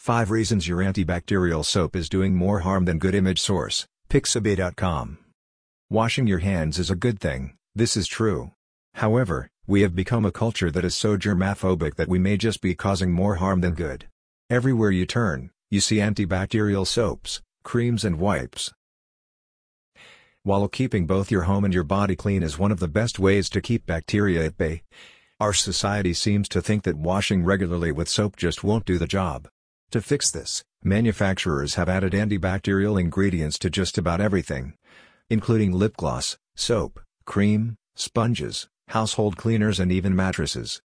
5 reasons your antibacterial soap is doing more harm than good. Image source, Pixabay.com. Washing your hands is a good thing, this is true. However, we have become a culture that is so germaphobic that we may just be causing more harm than good. Everywhere you turn, you see antibacterial soaps, creams and wipes. While keeping both your home and your body clean is one of the best ways to keep bacteria at bay, our society seems to think that washing regularly with soap just won't do the job. To fix this, manufacturers have added antibacterial ingredients to just about everything, including lip gloss, soap, cream, sponges, household cleaners and even mattresses.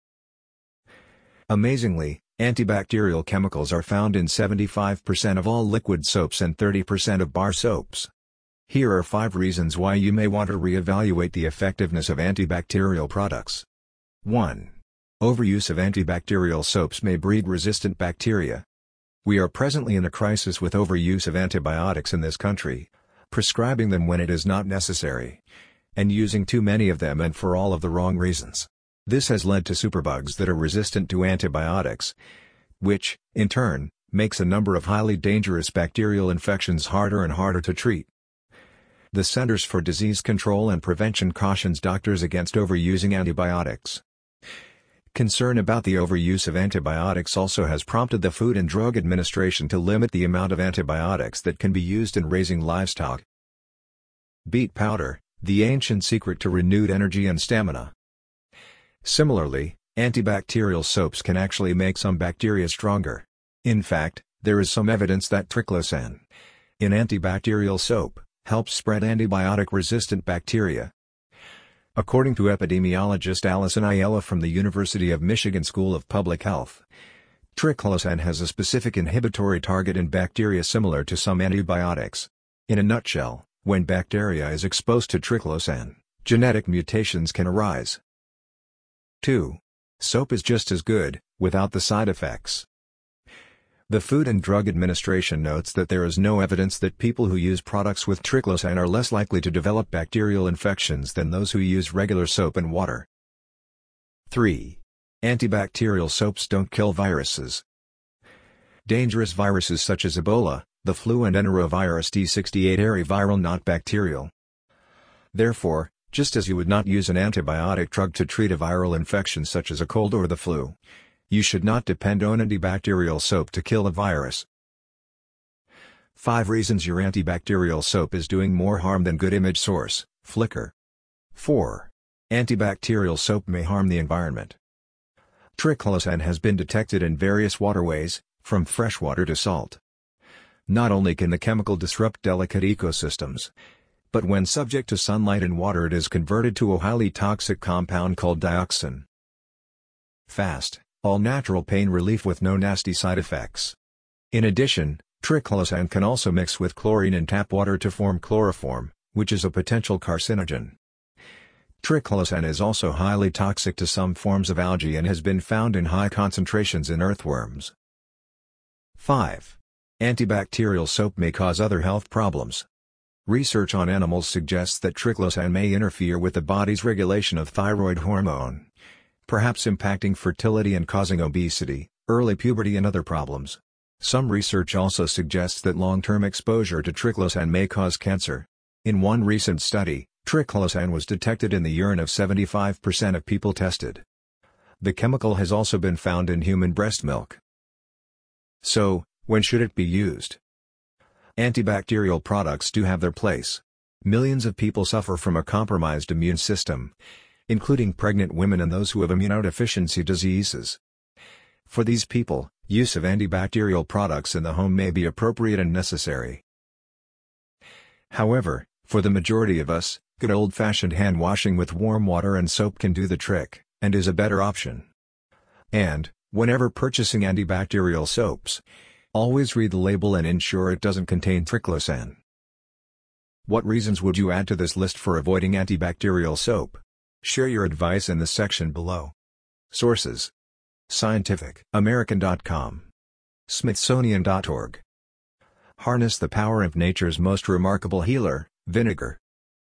Amazingly, antibacterial chemicals are found in 75% of all liquid soaps and 30% of bar soaps. Here are 5 reasons why you may want to reevaluate the effectiveness of antibacterial products. 1. Overuse of antibacterial soaps may breed resistant bacteria. We are presently in a crisis with overuse of antibiotics in this country, prescribing them when it is not necessary, and using too many of them and for all of the wrong reasons. This has led to superbugs that are resistant to antibiotics, which, in turn, makes a number of highly dangerous bacterial infections harder and harder to treat. The Centers for Disease Control and Prevention cautions doctors against overusing antibiotics. Concern about the overuse of antibiotics also has prompted the Food and Drug Administration to limit the amount of antibiotics that can be used in raising livestock. Beet powder, the ancient secret to renewed energy and stamina. Similarly, antibacterial soaps can actually make some bacteria stronger. In fact, there is some evidence that triclosan in antibacterial soap helps spread antibiotic-resistant bacteria. According to epidemiologist Allison Aiella from the University of Michigan School of Public Health, triclosan has a specific inhibitory target in bacteria similar to some antibiotics. In a nutshell, when bacteria is exposed to triclosan, genetic mutations can arise. 2. Soap is just as good, without the side effects. The Food and Drug Administration notes that there is no evidence that people who use products with triclosan are less likely to develop bacterial infections than those who use regular soap and water. 3. Antibacterial soaps don't kill viruses. Dangerous viruses such as Ebola, the flu and enterovirus D68 are viral, not bacterial. Therefore, just as you would not use an antibiotic drug to treat a viral infection such as a cold or the flu, you should not depend on antibacterial soap to kill a virus. 5 reasons your antibacterial soap is doing more harm than good. Image source, Flickr. 4. Antibacterial soap may harm the environment. Triclosan has been detected in various waterways, from freshwater to salt. Not only can the chemical disrupt delicate ecosystems, but when subject to sunlight and water it is converted to a highly toxic compound called dioxin. Fast, all-natural pain relief with no nasty side effects. In addition, triclosan can also mix with chlorine in tap water to form chloroform, which is a potential carcinogen. Triclosan is also highly toxic to some forms of algae and has been found in high concentrations in earthworms. 5. Antibacterial soap may cause other health problems. Research on animals suggests that triclosan may interfere with the body's regulation of thyroid hormone, perhaps impacting fertility and causing obesity, early puberty and other problems. Some research also suggests that long-term exposure to triclosan may cause cancer. In one recent study, triclosan was detected in the urine of 75% of people tested. The chemical has also been found in human breast milk. So, when should it be used? Antibacterial products do have their place. Millions of people suffer from a compromised immune system, including pregnant women and those who have immunodeficiency diseases. For these people, use of antibacterial products in the home may be appropriate and necessary. However, for the majority of us, good old-fashioned hand washing with warm water and soap can do the trick, and is a better option. And, whenever purchasing antibacterial soaps, always read the label and ensure it doesn't contain triclosan. What reasons would you add to this list for avoiding antibacterial soap? Share your advice in the section below. Sources: scientificamerican.com, smithsonian.org. Harness the power of nature's most remarkable healer, vinegar.